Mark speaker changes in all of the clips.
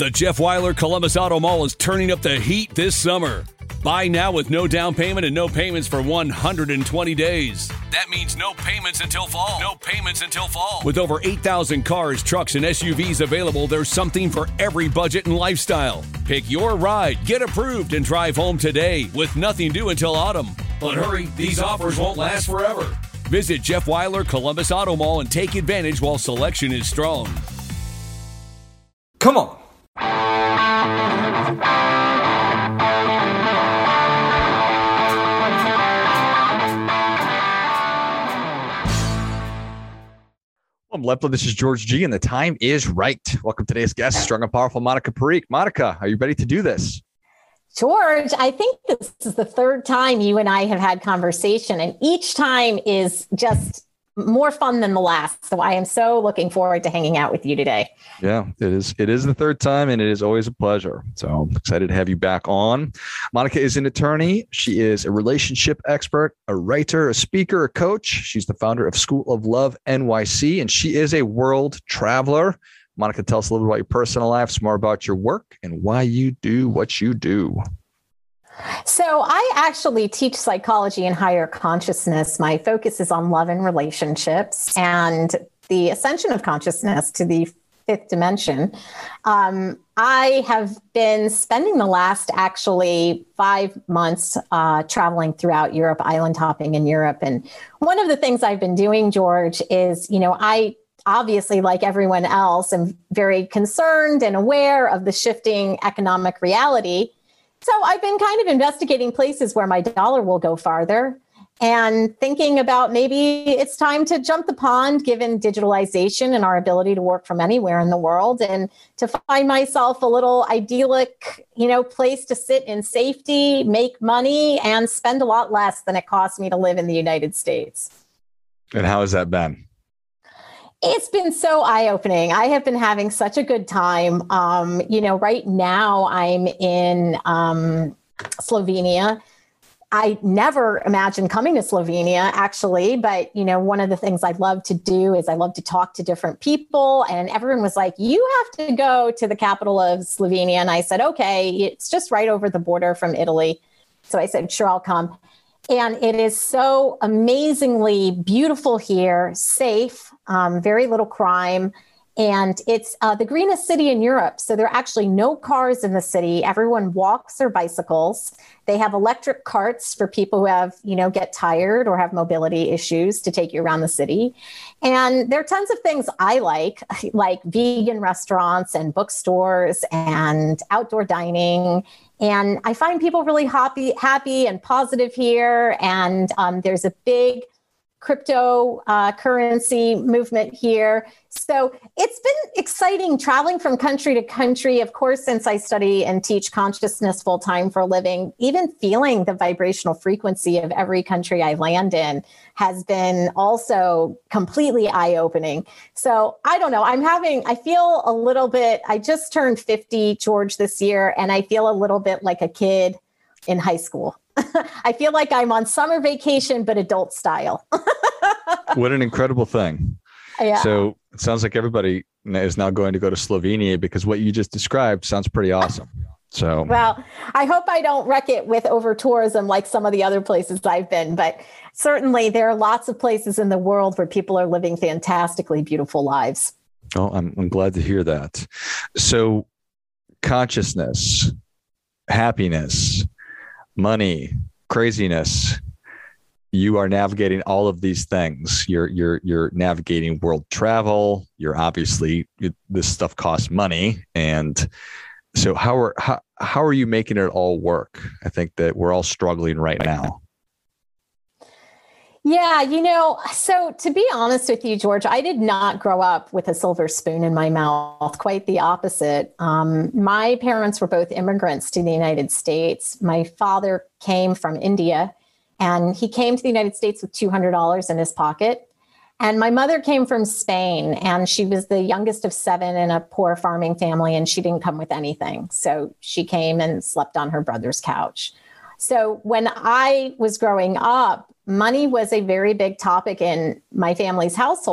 Speaker 1: The Jeff Weiler Columbus Auto Mall is turning up the heat this summer. Buy now with no down payment and no payments for 120 days. That means no payments until fall. No payments until fall. With over 8,000 cars, trucks, and SUVs available, there's something for every budget and lifestyle. Pick your ride, get approved, and drive home today with nothing due until autumn. But hurry, these offers won't last forever. Visit Jeff Weiler Columbus Auto Mall and take advantage while selection is strong.
Speaker 2: Come on.
Speaker 3: I'm Lepla. This is George G, and the time is right. Welcome to today's guest, strong and powerful Monica Parikh. Monica, are you ready to do this?
Speaker 4: George, I think this is the third time you and I have had conversation, and each time is just more fun than the last. So I am so looking forward to hanging out with you today.
Speaker 3: Yeah, it is. It is the third time, and it is always a pleasure. So I'm excited to have you back on. Monica is an attorney. She is a relationship expert, a writer, a speaker, a coach. She's the founder of School of Love NYC, and she is a world traveler. Monica, tell us a little bit about your personal life, some more about your work, and why you do what you do.
Speaker 4: So I actually teach psychology and higher consciousness. My focus is on love and relationships and the ascension of consciousness to the fifth dimension. I have been spending the last actually 5 months traveling throughout Europe, island hopping in Europe. And one of the things I've been doing, George, is, I obviously, like everyone else, am very concerned and aware of the shifting economic reality. So I've been kind of investigating places where my dollar will go farther and thinking about maybe it's time to jump the pond, given digitalization and our ability to work from anywhere in the world, and to find myself a little idyllic, place to sit in safety, make money, and spend a lot less than it costs me to live in the United States.
Speaker 3: And how has that been?
Speaker 4: It's been so eye-opening. I have been having such a good time. Right now I'm in Slovenia. I never imagined coming to Slovenia, actually. But, one of the things I love to do is I love to talk to different people. And everyone was like, you have to go to the capital of Slovenia. And I said, okay, it's just right over the border from Italy. So I said, sure, I'll come. And it is so amazingly beautiful here, safe, very little crime. And it's the greenest city in Europe. So there are actually no cars in the city. Everyone walks or bicycles. They have electric carts for people who have, get tired or have mobility issues to take you around the city. And there are tons of things I like vegan restaurants and bookstores and outdoor dining. And I find people really happy and positive here. And there's a big crypto currency movement here. So it's been exciting traveling from country to country. Of course, since I study and teach consciousness full time for a living, even feeling the vibrational frequency of every country I land in has been also completely eye-opening. So I don't know, I feel a little bit, I just turned 50, George, this year, and I feel a little bit like a kid in high school. I feel like I'm on summer vacation, but adult style.
Speaker 3: What an incredible thing.
Speaker 4: Yeah.
Speaker 3: So it sounds like everybody is now going to go to Slovenia because what you just described sounds pretty awesome. So,
Speaker 4: well, I hope I don't wreck it with over tourism like some of the other places I've been, but certainly there are lots of places in the world where people are living fantastically beautiful lives.
Speaker 3: Oh, I'm glad to hear that. So consciousness, happiness, money, craziness, you are navigating all of these things. You're navigating world travel. You're obviously, this stuff costs money. And so how are you making it all work? I think that we're all struggling right now.
Speaker 4: Yeah, so to be honest with you, George, I did not grow up with a silver spoon in my mouth. Quite the opposite. My parents were both immigrants to the United States. My father came from India, and he came to the United States with $200 in his pocket. And my mother came from Spain, and she was the youngest of 7 in a poor farming family, and she didn't come with anything. So she came and slept on her brother's couch. So when I was growing up, money was a very big topic in my family's household.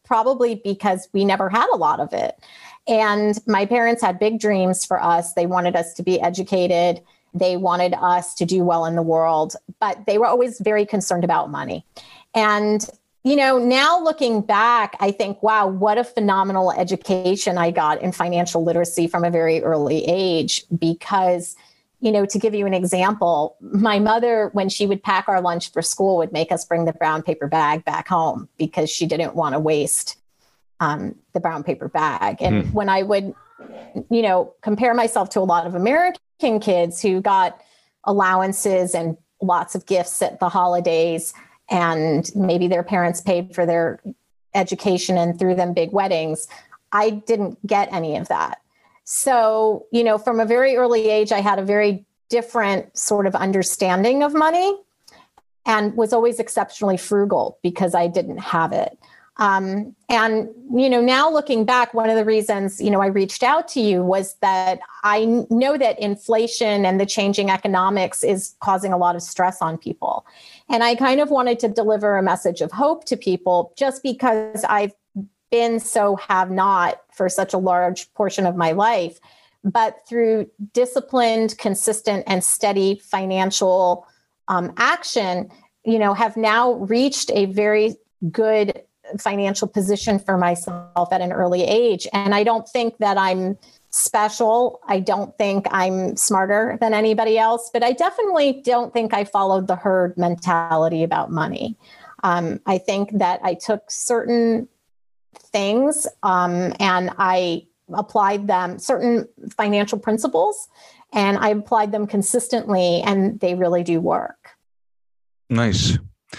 Speaker 4: probably because we never had a lot of it. And my parents had big dreams for us. They wanted us to be educated. They wanted us to do well in the world, but they were always very concerned about money. And, now looking back, I think, wow, what a phenomenal education I got in financial literacy from a very early age. Because, to give you an example, my mother, when she would pack our lunch for school, would make us bring the brown paper bag back home because she didn't want to waste the brown paper bag. And when I would, compare myself to a lot of American kids who got allowances and lots of gifts at the holidays, and maybe their parents paid for their education and threw them big weddings, I didn't get any of that. So, from a very early age, I had a very different sort of understanding of money and was always exceptionally frugal because I didn't have it. And, now looking back, one of the reasons, I reached out to you was that I know that inflation and the changing economics is causing a lot of stress on people. And I kind of wanted to deliver a message of hope to people just because I've been so have not for such a large portion of my life, but through disciplined, consistent, and steady financial action, have now reached a very good financial position for myself at an early age. And I don't think that I'm special. I don't think I'm smarter than anybody else, but I definitely don't think I followed the herd mentality about money. I think that I took certain things and I applied them, certain financial principles, and I applied them consistently, and they really do work.
Speaker 3: Nice.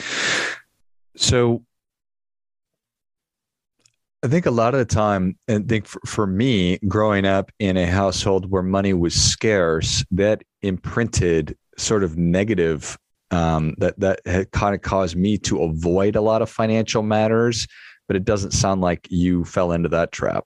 Speaker 3: So I think a lot of the time, and I think for me, growing up in a household where money was scarce, that imprinted sort of negative, that had kind of caused me to avoid a lot of financial matters, but it doesn't sound like you fell into that trap.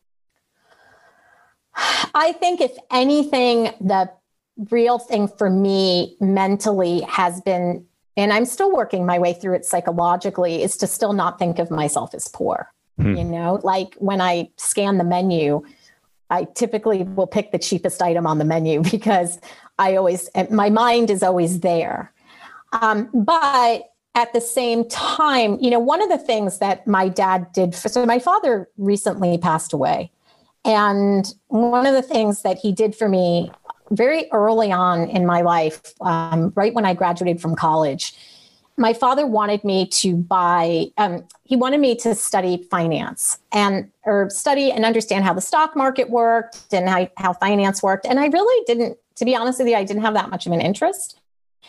Speaker 4: I think if anything, the real thing for me mentally has been, and I'm still working my way through it psychologically, is to still not think of myself as poor. Like when I scan the menu, I typically will pick the cheapest item on the menu because my mind is always there. But at the same time, one of the things that my dad did, so my father recently passed away. And one of the things that he did for me very early on in my life, right when I graduated from college, my father wanted me to he wanted me to study finance or study and understand how the stock market worked and how finance worked. And I really didn't, to be honest with you, I didn't have that much of an interest.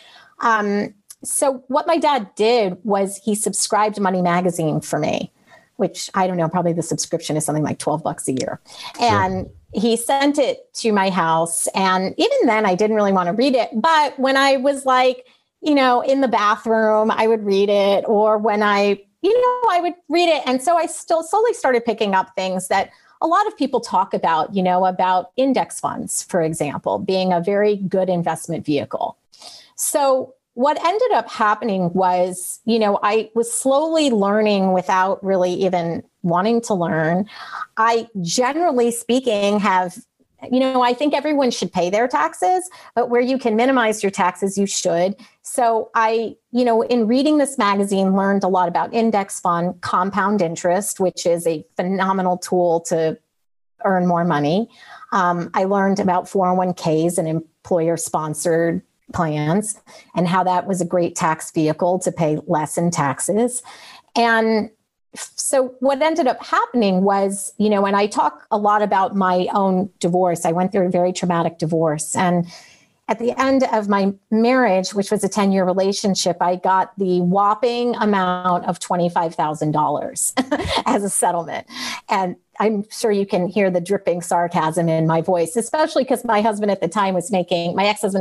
Speaker 4: So what my dad did was he subscribed Money Magazine for me, which I don't know, probably the subscription is something like $12 a year. And he sent it to my house. And even then I didn't really want to read it. But when I was like, in the bathroom, I would read it, or when I would read it. And so I still slowly started picking up things that a lot of people talk about, about index funds, for example, being a very good investment vehicle. So what ended up happening was, I was slowly learning without really even wanting to learn. I, generally speaking, have I think everyone should pay their taxes, but where you can minimize your taxes, you should. So I, in reading this magazine, learned a lot about index fund, compound interest, which is a phenomenal tool to earn more money. I learned about 401ks and employer-sponsored plans and how that was a great tax vehicle to pay less in taxes. And so what ended up happening was, and I talk a lot about my own divorce. I went through a very traumatic divorce. And at the end of my marriage, which was a 10-year relationship, I got the whopping amount of $25,000 as a settlement. And I'm sure you can hear the dripping sarcasm in my voice, especially because my ex-husband at the time was making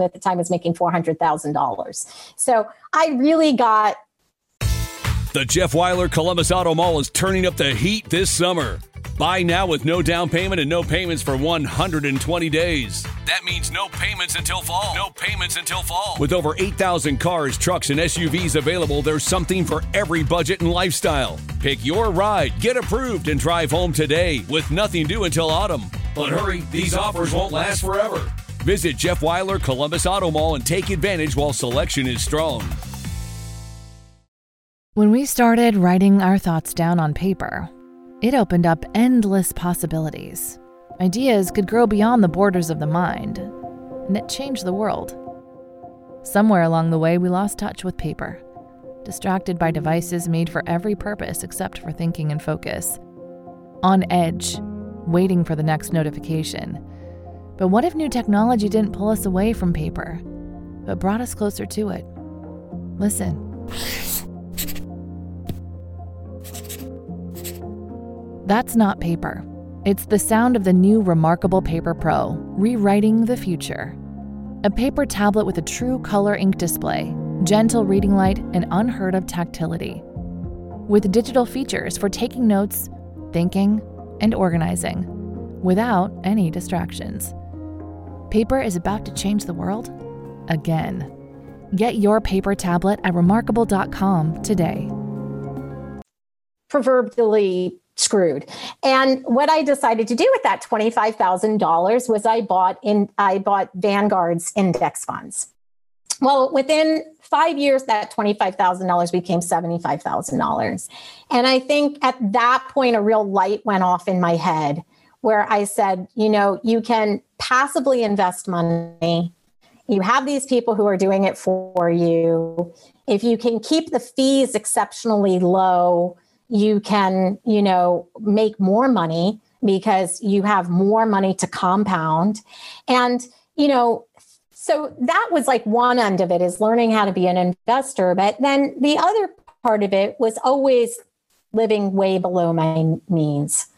Speaker 4: $400,000. So I really got.
Speaker 1: The Jeff Weiler Columbus Auto Mall is turning up the heat this summer. Buy now with no down payment and no payments for 120 days. That means no payments until fall. No payments until fall. With over 8,000 cars, trucks, and SUVs available, there's something for every budget and lifestyle. Pick your ride, get approved, and drive home today with nothing due until autumn. But hurry, these offers won't last forever. Visit Jeff Weiler Columbus Auto Mall and take advantage while selection is strong.
Speaker 2: When we started writing our thoughts down on paper, it opened up endless possibilities. Ideas could grow beyond the borders of the mind, and it changed the world. Somewhere along the way, we lost touch with paper, distracted by devices made for every purpose except for thinking and focus. On edge, waiting for the next notification. But what if new technology didn't pull us away from paper, but brought us closer to it? Listen. That's not paper. It's the sound of the new Remarkable Paper Pro, rewriting the future. A paper tablet with a true color ink display, gentle reading light, and unheard of tactility. With digital features for taking notes, thinking, and organizing, without any distractions. Paper is about to change the world again. Get your paper tablet at remarkable.com today.
Speaker 4: Proverbially screwed. And what I decided to do with that $25,000 was I bought Vanguard's index funds. Well, within 5 years, that $25,000 became $75,000. And I think at that point, a real light went off in my head where I said, you can passively invest money. You have these people who are doing it for you. If you can keep the fees exceptionally low, you can, make more money because you have more money to compound. And, so that was like one end of it, is learning how to be an investor. But then the other part of it was always living way below my means.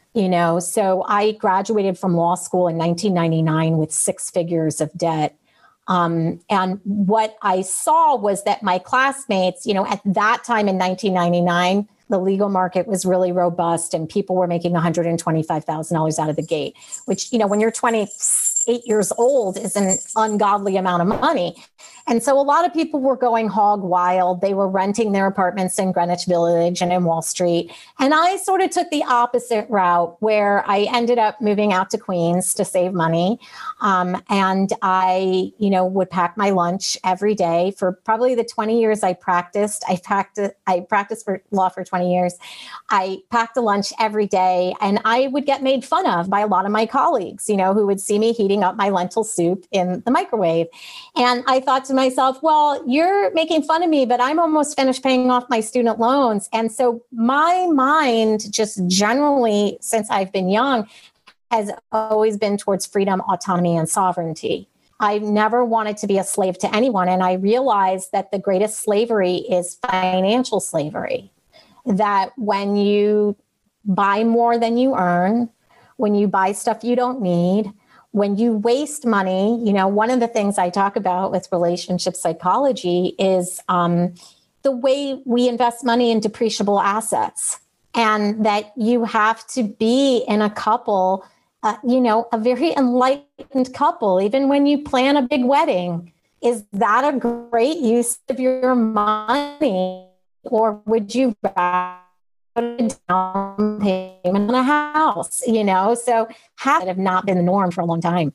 Speaker 4: So I graduated from law school in 1999 with 6 figures of debt. And what I saw was that my classmates, at that time in 1999, the legal market was really robust and people were making $125,000 out of the gate, which, when you're 28 years old is an ungodly amount of money. And so a lot of people were going hog wild. They were renting their apartments in Greenwich Village and in Wall Street. And I sort of took the opposite route where I ended up moving out to Queens to save money. And I, would pack my lunch every day for probably the 20 years I practiced. I practiced for law for 20 years. I packed a lunch every day and I would get made fun of by a lot of my colleagues, who would see me heating up my lentil soup in the microwave. And I thought to myself, well, you're making fun of me, but I'm almost finished paying off my student loans. And so my mind just generally, since I've been young, has always been towards freedom, autonomy, and sovereignty. I've never wanted to be a slave to anyone. And I realized that the greatest slavery is financial slavery. That when you buy more than you earn, when you buy stuff you don't need, when you waste money, one of the things I talk about with relationship psychology is the way we invest money in depreciable assets, and that you have to be in a couple, a very enlightened couple, even when you plan a big wedding. Is that a great use of your money? Or would you rather put a down payment on a house, So have not been the norm for a long time.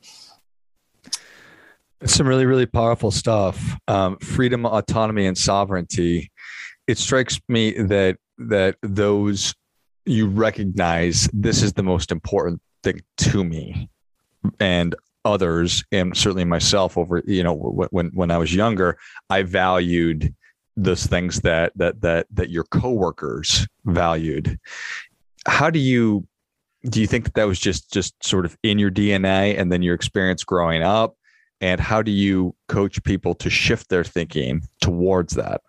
Speaker 3: It's some really, really powerful stuff. Freedom, autonomy, and sovereignty. It strikes me that those, you recognize this is the most important thing to me and others, and certainly myself over, when I was younger, I valued those things that your coworkers valued. How do you think that was just sort of in your DNA and then your experience growing up? And how do you coach people to shift their thinking towards that?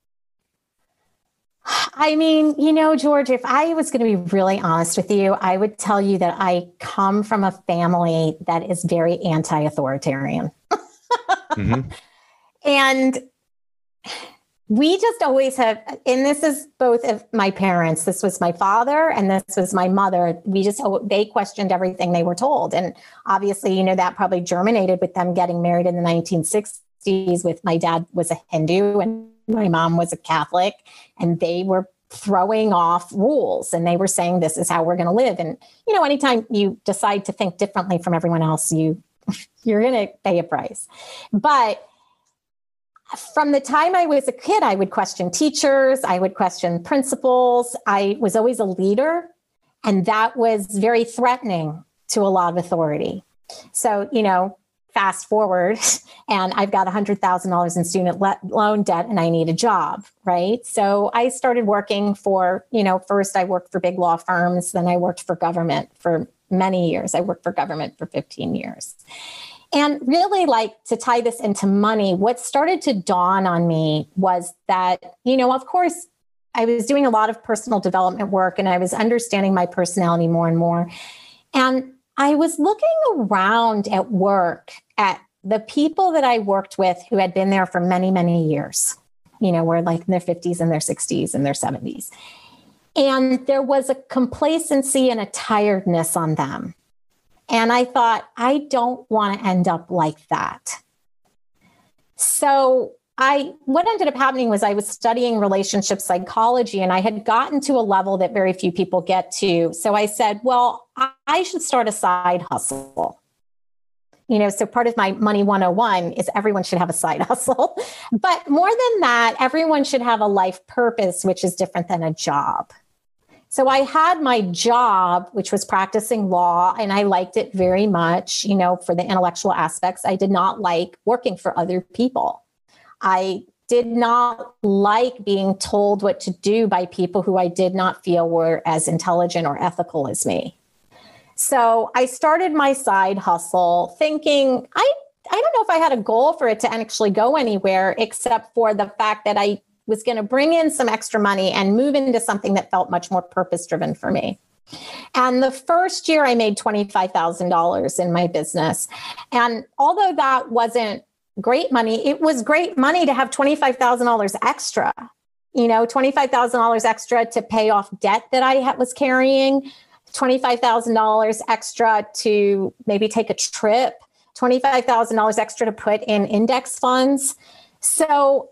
Speaker 4: I mean, George, if I was going to be really honest with you, I would tell you that I come from a family that is very anti-authoritarian. Mm-hmm. And We just always have, and this is both of my parents. This was my father and this was my mother. They questioned everything they were told. And obviously, that probably germinated with them getting married in the 1960s with my dad was a Hindu and my mom was a Catholic, and they were throwing off rules and they were saying, this is how we're going to live. And, anytime you decide to think differently from everyone else, you're going to pay a price. But from the time I was a kid, I would question teachers. I would question principals. I was always a leader, and that was very threatening to a lot of authority. So, fast forward, and I've got $100,000 in student loan debt and I need a job, right? So I started working for, first I worked for big law firms, then I worked for government for many years. I worked for government for 15 years. And really, to tie this into money, what started to dawn on me was that, of course, I was doing a lot of personal development work and I was understanding my personality more and more. And I was looking around at work at the people that I worked with who had been there for many, many years, were in their 50s and their 60s and their 70s. And there was a complacency and a tiredness on them. And I thought, I don't want to end up like that. So what ended up happening was I was studying relationship psychology, and I had gotten to a level that very few people get to. So I said, well, I should start a side hustle. So part of my Money 101 is everyone should have a side hustle. But more than that, everyone should have a life purpose, which is different than a job. So I had my job, which was practicing law, and I liked it very much, for the intellectual aspects. I did not like working for other people. I did not like being told what to do by people who I did not feel were as intelligent or ethical as me. So I started my side hustle thinking, I don't know if I had a goal for it to actually go anywhere, except for the fact that I was going to bring in some extra money and move into something that felt much more purpose-driven for me. And the first year I made $25,000 in my business. And although that wasn't great money, it was great money to have $25,000 extra, $25,000 extra to pay off debt that I was carrying, $25,000 extra to maybe take a trip, $25,000 extra to put in index funds. So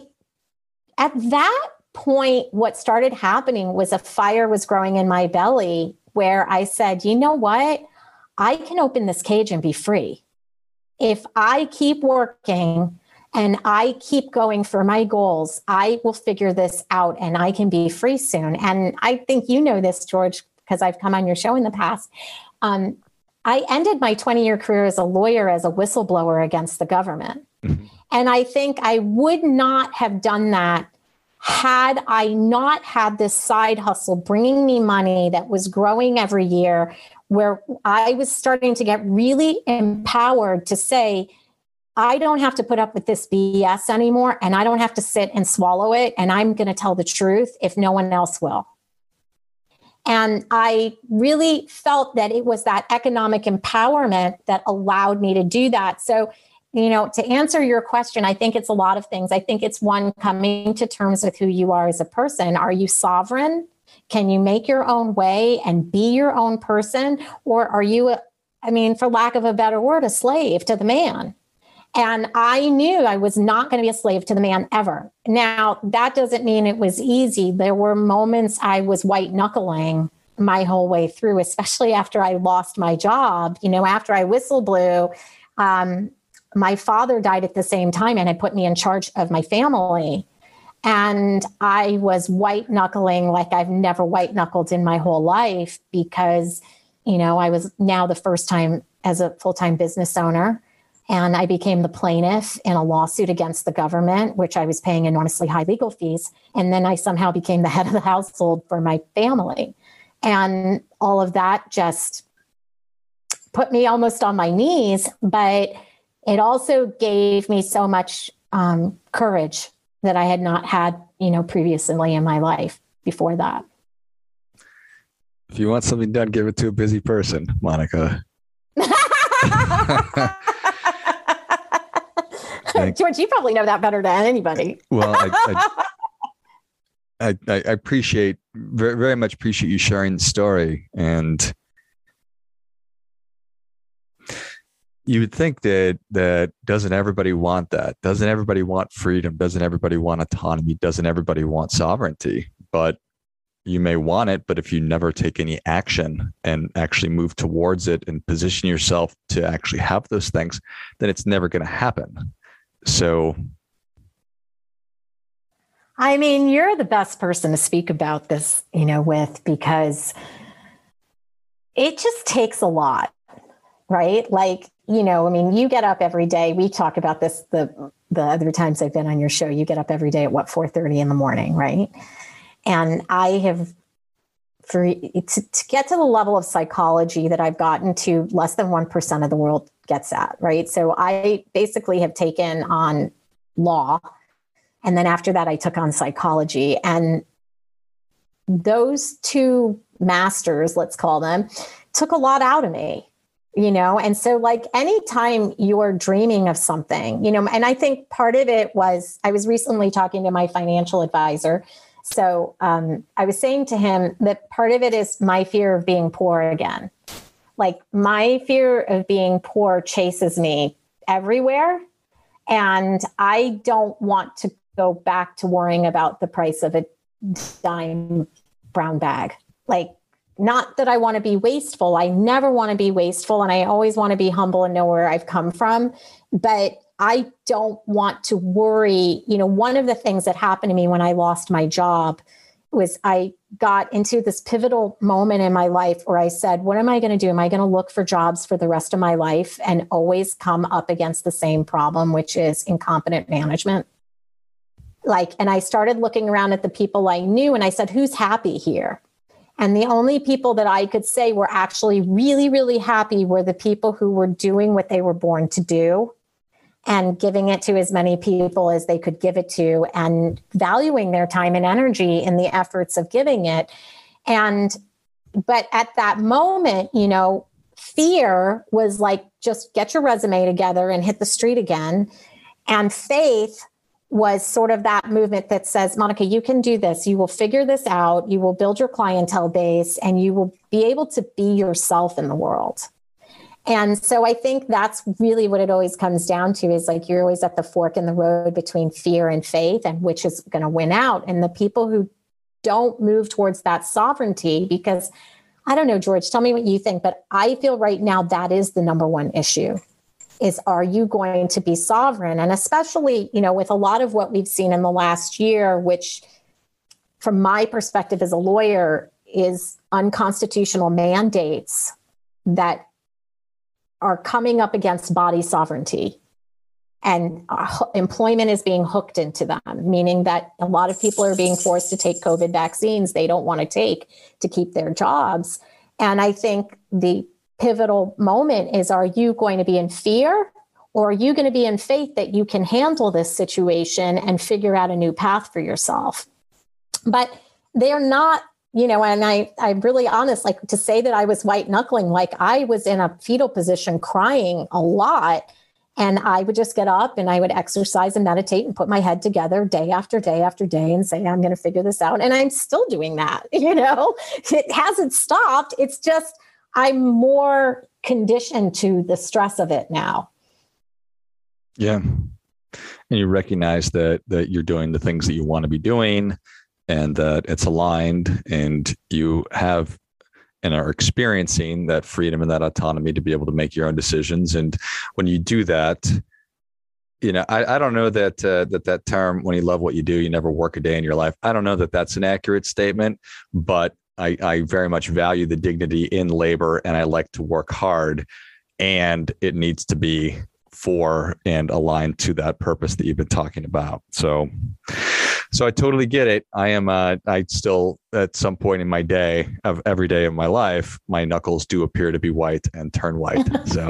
Speaker 4: at that point, what started happening was a fire was growing in my belly where I said, you know what? I can open this cage and be free. If I keep working and I keep going for my goals, I will figure this out and I can be free soon. And I think you know this, George, because I've come on your show in the past. I ended my 20-year career as a lawyer, as a whistleblower against the government. Mm-hmm. And I think I would not have done that had I not had this side hustle bringing me money that was growing every year, where I was starting to get really empowered to say, I don't have to put up with this BS anymore, and I don't have to sit and swallow it, and I'm going to tell the truth if no one else will. And I really felt that it was that economic empowerment that allowed me to do that. So, to answer your question, I think it's a lot of things. I think it's one, coming to terms with who you are as a person. Are you sovereign? Can you make your own way and be your own person? Or are you, for lack of a better word, a slave to the man? And I knew I was not going to be a slave to the man ever. Now, that doesn't mean it was easy. There were moments I was white knuckling my whole way through, especially after I lost my job. After I whistle blew, my father died at the same time and had put me in charge of my family. And I was white knuckling like I've never white knuckled in my whole life because, I was now the first time as a full-time business owner. And I became the plaintiff in a lawsuit against the government, which I was paying enormously high legal fees. And then I somehow became the head of the household for my family. And all of that just put me almost on my knees. But it also gave me so much courage that I had not had, previously in my life before that.
Speaker 3: If you want something done, give it to a busy person, think,
Speaker 4: George, you probably know that better than anybody.
Speaker 3: Well, I appreciate very, very much appreciate you sharing the story. And you would think that doesn't everybody want that? Doesn't everybody want freedom? Doesn't everybody want autonomy? Doesn't everybody want sovereignty? But you may want it, but if you never take any action and actually move towards it and position yourself to actually have those things, then it's never going to happen. So,
Speaker 4: I mean, you're the best person to speak about this, with, because it just takes a lot, right? Like, you get up every day. We talk about this the other times I've been on your show. You get up every day at 4:30 in the morning, right? And I have, to get to the level of psychology that I've gotten to, less than 1% of the world gets at, right? So I basically have taken on law. And then after that, I took on psychology. And those two masters, let's call them, took a lot out of me. And so like anytime you're dreaming of something, and I think part of it was, I was recently talking to my financial advisor. So I was saying to him that part of it is my fear of being poor again. Like my fear of being poor chases me everywhere. And I don't want to go back to worrying about the price of a dime brown bag. Like, not that I want to be wasteful. I never want to be wasteful. And I always want to be humble and know where I've come from. But I don't want to worry. One of the things that happened to me when I lost my job was I got into this pivotal moment in my life where I said, what am I going to do? Am I going to look for jobs for the rest of my life and always come up against the same problem, which is incompetent management? And I started looking around at the people I knew and I said, who's happy here? And the only people that I could say were actually really, really happy were the people who were doing what they were born to do and giving it to as many people as they could give it to and valuing their time and energy in the efforts of giving it. But at that moment, fear was like, just get your resume together and hit the street again. And faith was sort of that movement that says, Monica, you can do this. You will figure this out. You will build your clientele base and you will be able to be yourself in the world. And so I think that's really what it always comes down to, is like, you're always at the fork in the road between fear and faith and which is going to win out. And the people who don't move towards that sovereignty, because I don't know, George, tell me what you think, but I feel right now that is the number one issue. Is, are you going to be sovereign? And especially, with a lot of what we've seen in the last year, which from my perspective as a lawyer is unconstitutional mandates that are coming up against body sovereignty. And employment is being hooked into them, meaning that a lot of people are being forced to take COVID vaccines they don't want to take to keep their jobs. And I think the pivotal moment is, are you going to be in fear or are you going to be in faith that you can handle this situation and figure out a new path for yourself? But they're not, and I'm really honest, like to say that I was white knuckling, like I was in a fetal position crying a lot. And I would just get up and I would exercise and meditate and put my head together day after day after day and say, I'm going to figure this out. And I'm still doing that. It hasn't stopped. It's just, I'm more conditioned to the stress of it now.
Speaker 3: Yeah. And you recognize that you're doing the things that you want to be doing and that it's aligned and you have and are experiencing that freedom and that autonomy to be able to make your own decisions. And when you do that, I don't know that that term, when you love what you do, you never work a day in your life. I don't know that that's an accurate statement, but I very much value the dignity in labor and I like to work hard, and it needs to be for and aligned to that purpose that you've been talking about. So I totally get it. I still, at some point in my day of every day of my life, my knuckles do appear to be white and turn white. So,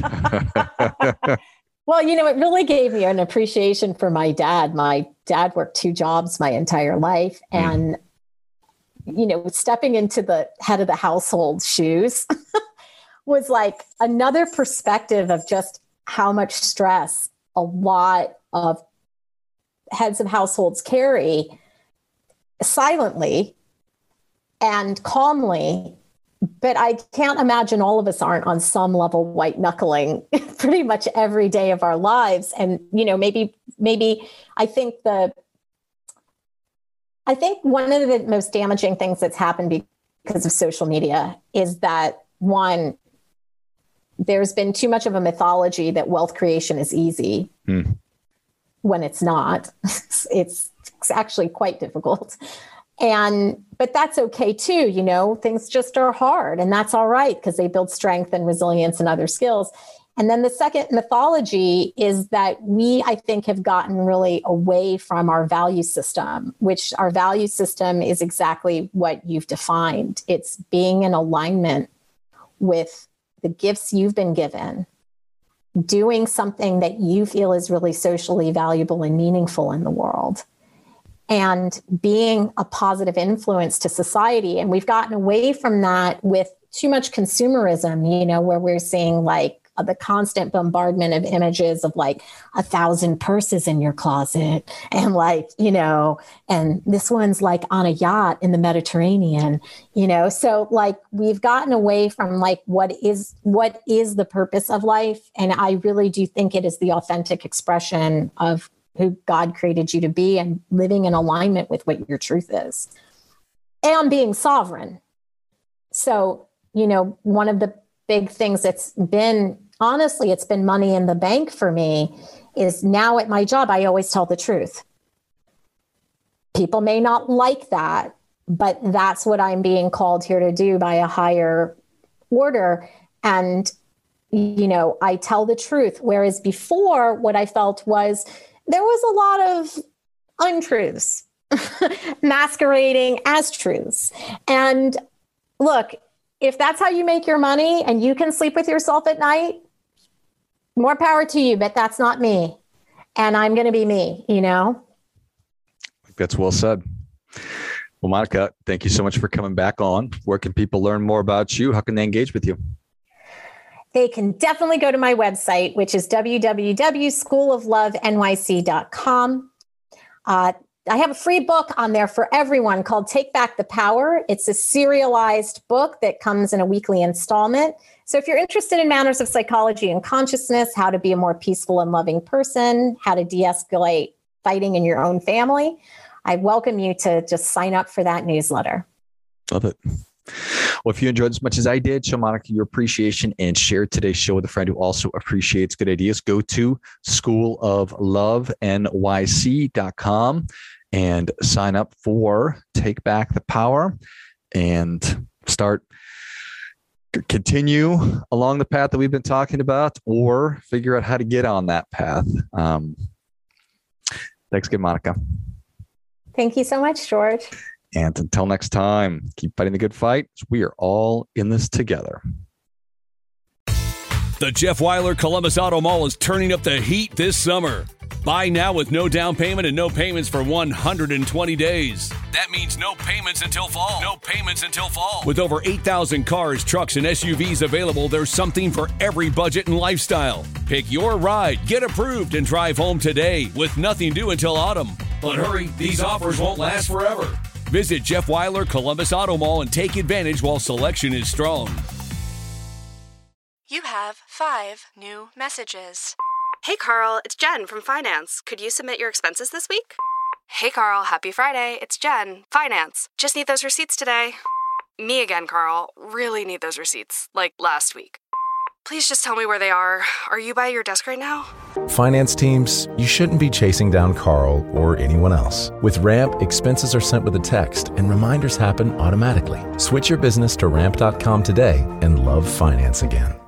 Speaker 4: well, it really gave me an appreciation for my dad. My dad worked 2 jobs my entire life. And stepping into the head of the household shoes was like another perspective of just how much stress a lot of heads of households carry silently and calmly. But I can't imagine all of us aren't on some level white knuckling pretty much every day of our lives. And, maybe I think one of the most damaging things that's happened because of social media is that, one, there's been too much of a mythology that wealth creation is easy when it's not. It's actually quite difficult. But that's okay too, things just are hard, and that's all right because they build strength and resilience and other skills. And then the second mythology is that we, I think, have gotten really away from our value system, which our value system is exactly what you've defined. It's being in alignment with the gifts you've been given, doing something that you feel is really socially valuable and meaningful in the world, and being a positive influence to society. And we've gotten away from that with too much consumerism, where we're seeing like the constant bombardment of images of like 1,000 purses in your closet and and this one's like on a yacht in the Mediterranean, so like we've gotten away from like what is the purpose of life. And I really do think it is the authentic expression of who God created you to be and living in alignment with what your truth is and being sovereign. So, one of the big things that's been, honestly, it's been money in the bank for me is now at my job, I always tell the truth. People may not like that, but that's what I'm being called here to do by a higher order. And, I tell the truth. Whereas before, what I felt was there was a lot of untruths masquerading as truths. And look, if that's how you make your money and you can sleep with yourself at night, more power to you, but that's not me. And I'm going to be me,
Speaker 3: That's well said. Well, Monica, thank you so much for coming back on. Where can people learn more about you? How can they engage with you?
Speaker 4: They can definitely go to my website, which is www.schooloflovenyc.com. I have a free book on there for everyone called Take Back the Power. It's a serialized book that comes in a weekly installment. So if you're interested in matters of psychology and consciousness, how to be a more peaceful and loving person, how to de-escalate fighting in your own family, I welcome you to just sign up for that newsletter.
Speaker 3: Love it. Well, if you enjoyed as much as I did, show Monica your appreciation and share today's show with a friend who also appreciates good ideas. Go to schooloflovenyc.com and sign up for Take Back the Power and continue along the path that we've been talking about, or figure out how to get on that path. Thanks again, Monica.
Speaker 4: Thank you so much, George.
Speaker 3: And until next time, keep fighting the good fight. We are all in this together.
Speaker 1: The Jeff Weiler Columbus Auto Mall is turning up the heat this summer. Buy now with no down payment and no payments for 120 days. That means no payments until fall. No payments until fall. With over 8,000 cars, trucks, and SUVs available, there's something for every budget and lifestyle. Pick your ride, get approved, and drive home today with nothing due until autumn. But hurry, these offers won't last forever. Visit Jeff Weiler Columbus Auto Mall and take advantage while selection is strong.
Speaker 5: You have 5 new messages. Hey, Carl, it's Jen from Finance. Could you submit your expenses this week? Hey, Carl, happy Friday. It's Jen, Finance. Just need those receipts today. Me again, Carl. Really need those receipts, like last week. Please just tell me where they are. Are you by your desk right now?
Speaker 6: Finance teams, you shouldn't be chasing down Carl or anyone else. With Ramp, expenses are sent with a text and reminders happen automatically. Switch your business to ramp.com today and love finance again.